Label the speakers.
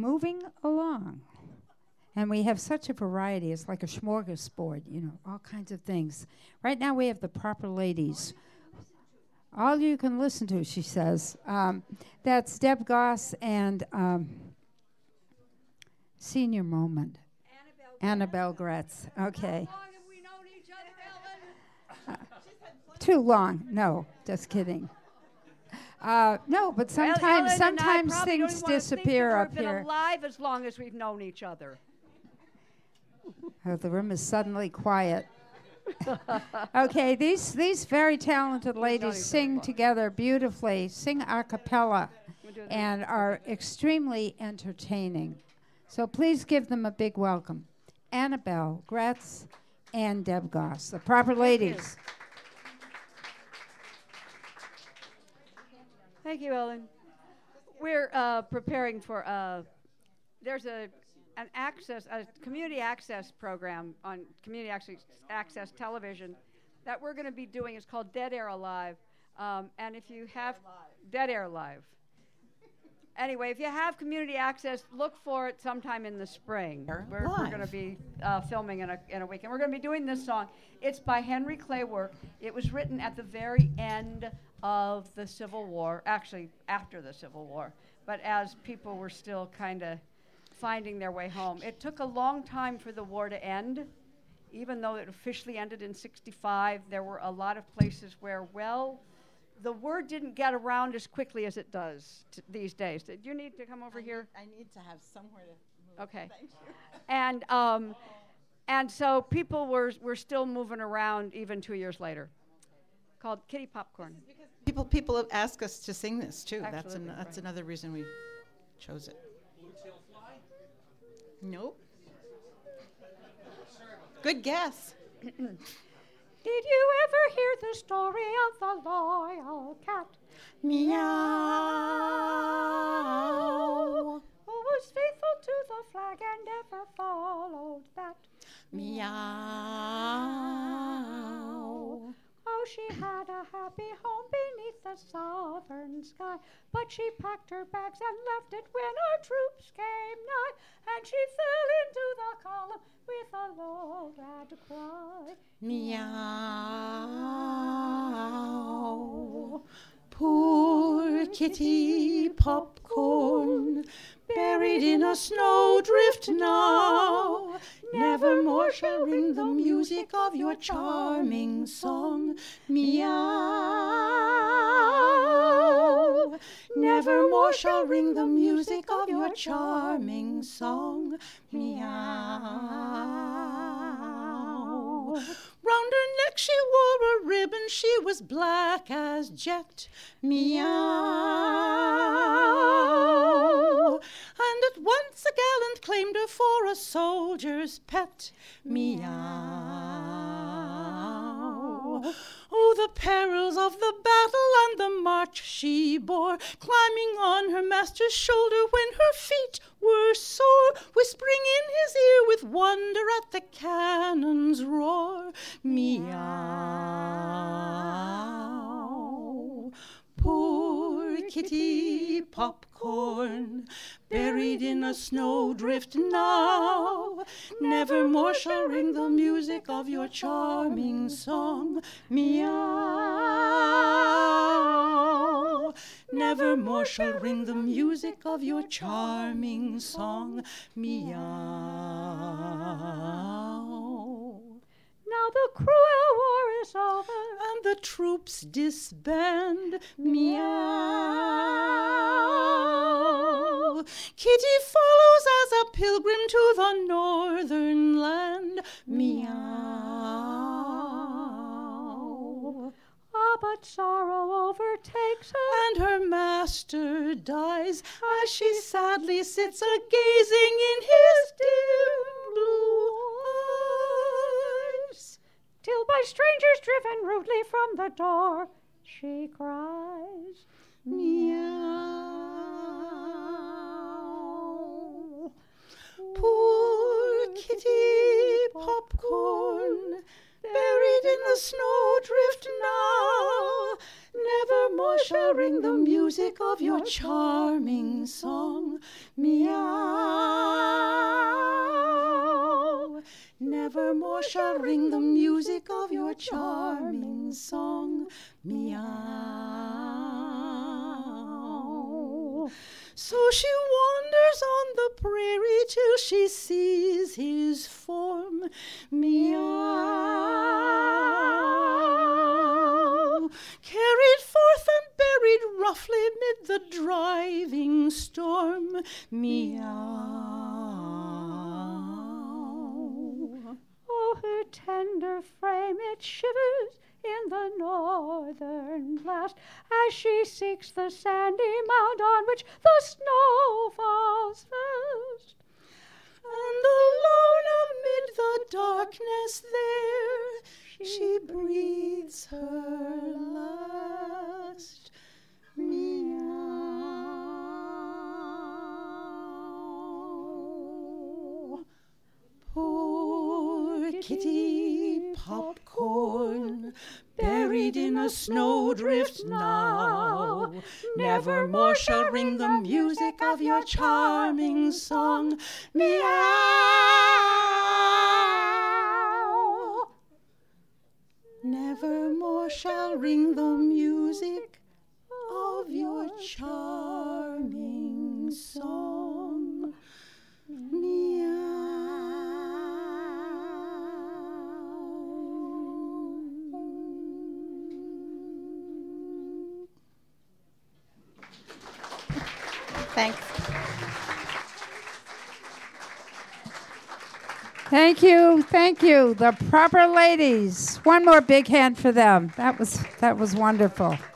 Speaker 1: moving along. And we have such a variety. It's like a smorgasbord, all kinds of things. Right now we have the Proper Ladies. All you can listen to, she says. That's Deb Goss and Senior Moment. Annabelle Gretz. Okay.
Speaker 2: How long have we known each other, Ellen?
Speaker 1: Too long. No, just kidding. No, but sometimes things disappear up
Speaker 2: here. We've been
Speaker 1: here.
Speaker 2: alive as long as we've known each other.
Speaker 1: Oh, the room is suddenly quiet. Okay, these very talented ladies sing together beautifully, sing a cappella, and are extremely entertaining. So please give them a big welcome. Annabelle Gretz and Deb Goss, the Proper Ladies.
Speaker 2: Thank you, Ellen. We're preparing for there's a community access program on community access television that we're going to be doing. It's called Dead Air Alive, and if you have Dead Air Live. Anyway, if you have community access, look for it sometime in the spring. We're going to be filming in a week, and we're going to be doing this song. It's by Henry Claywork. It was written at the very end of the Civil War, actually after the Civil War, but as people were still kind of finding their way home. It took a long time for the war to end. Even though it officially ended in 1965, there were a lot of places where, the word didn't get around as quickly as it does these days. Do you need to come over here?
Speaker 3: I need to have somewhere to move.
Speaker 2: Okay.
Speaker 3: Thank you.
Speaker 2: And so people were still moving around even 2 years later. Called Kitty Popcorn.
Speaker 3: People have asked us to sing this too.
Speaker 2: Absolutely,
Speaker 3: That's another reason we chose it.
Speaker 4: Blue-tailed fly?
Speaker 3: Nope. Good guess.
Speaker 2: Did you ever hear the story of the loyal cat?
Speaker 3: Meow.
Speaker 2: Who was faithful to the flag and never followed that?
Speaker 3: Meow.
Speaker 2: Oh, she had a happy home beneath the southern sky, but she packed her bags and left it when our troops came nigh, and she fell into the column with a low glad cry.
Speaker 3: Meow. Poor kitty Popcorn, buried in a snowdrift now, nevermore shall ring the music of your charming song. Meow. Nevermore shall ring the music of your charming song. Meow. Round her neck she wore a ribbon, she was black as jet. Meow. And at once a gallant claimed her for a soldier's pet. Meow. Oh, the perils of the battle and the march she bore, climbing on her master's shoulder when her feet were sore, whispering in his ear with wonder at the cannon's roar. Meow. Poor kitty Popcorn, buried in a snowdrift now, nevermore shall ring the music of your charming song. Meow. Nevermore shall ring the music of your charming song. Meow.
Speaker 2: Now the cruel war is over,
Speaker 3: and the troops disband. Meow. Kitty follows as a pilgrim to the northern land. Meow.
Speaker 2: Ah, but sorrow overtakes her,
Speaker 3: and her master dies as she sadly sits a-gazing in his dim blue eyes.
Speaker 2: Till by strangers driven rudely from the door, she cries,
Speaker 3: meow. Poor kitty Popcorn, buried in the snowdrift now, nevermore shall ring the music of your charming song. Meow. shall ring the music of your charming song. Meow. So she wanders on the prairie till she sees his form. Meow. Carried forth and buried roughly mid the driving storm. Meow.
Speaker 2: Oh, her tender frame, it shivers in the northern blast as she seeks the sandy mound on which the snow falls fast.
Speaker 3: And alone amid the darkness there, she breathes her last. Meow. Poor kitty Popcorn, buried in a snowdrift now, nevermore shall ring the music of your charming song. Meow. Nevermore shall ring the music of your charming song. Meow.
Speaker 1: Thanks. Thank you, thank you. The Proper Ladies. One more big hand for them. That was wonderful.